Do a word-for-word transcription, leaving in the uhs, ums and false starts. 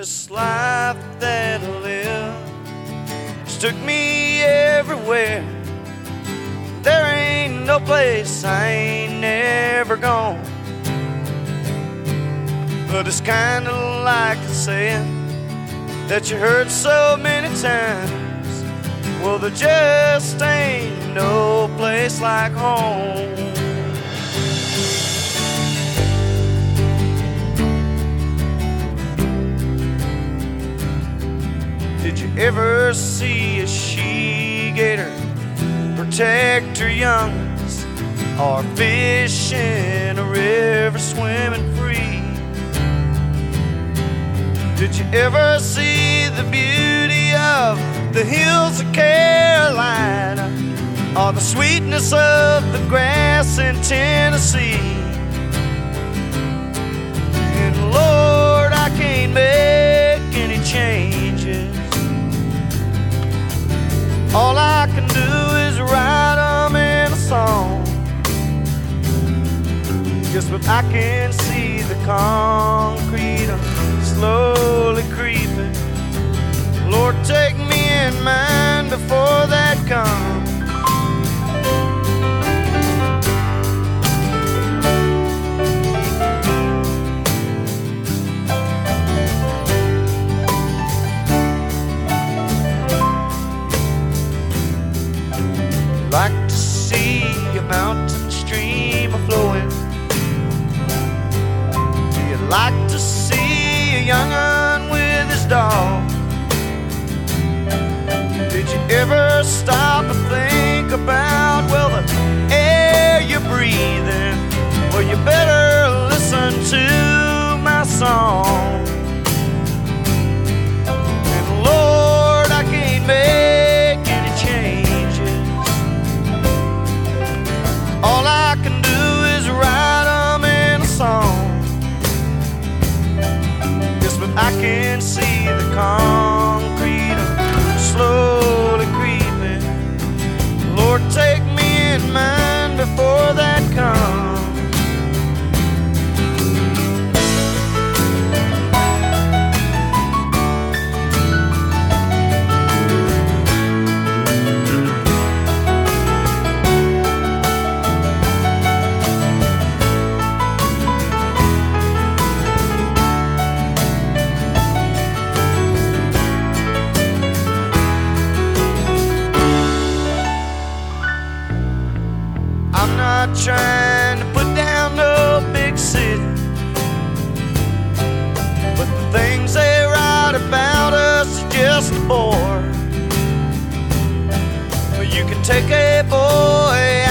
This life that I live has took me everywhere. There ain't no place I ain't never gone. But it's kinda like the saying that you heard so many times. Well, there just ain't no place like home. Did you ever see a she-gator protect her youngs, or fish in a river swimming free? Did you ever see the beauty of the hills of Carolina, or the sweetness of the grass in Tennessee? And Lord, I can't make any changes. All I can do is write them in a song. Yes, but I can see the concrete slowly creeping. Lord, take me in mind before that comes. Like to see a mountain stream a-flowing? Do you like to see a young'un with his dog? Did you ever stop and think about, well, the air you're breathing? Well, you better listen to my song. And Lord, I can't make any changes. All I can do is write them in a song. Yes, but I can see the concrete slowly creeping. Lord, take me in mind before that comes. I'm not trying to put down no big city, but the things they write about us is just a bore. You can take a boy